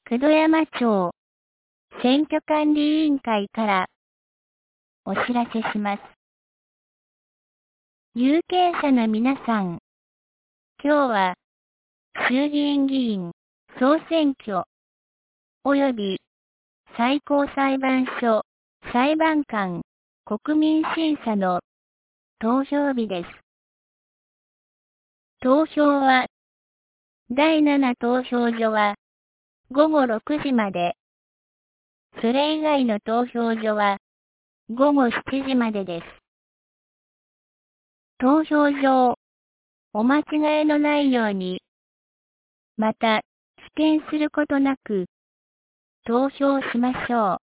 九度山町選挙管理委員会からお知らせします。有権者の皆さん、今日は衆議院議員総選挙及び最高裁判所裁判官国民審査の投票日です。投票は第7投票所は午後6時まで、それ以外の投票所は午後7時までです。投票上、お間違いのないように、また、棄権することなく、投票しましょう。